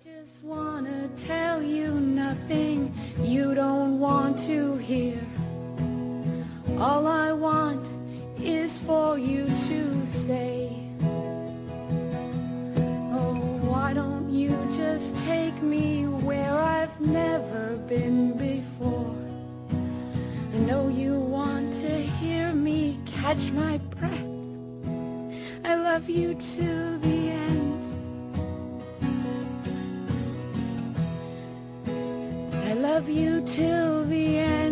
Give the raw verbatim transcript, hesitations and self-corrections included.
just wanna tell you nothing you don't want to hear. All I want is for you to say, oh, why don't you just take me where I've never been before? I know you want to hear me catch my breath. I love you till the end. I love you till the end.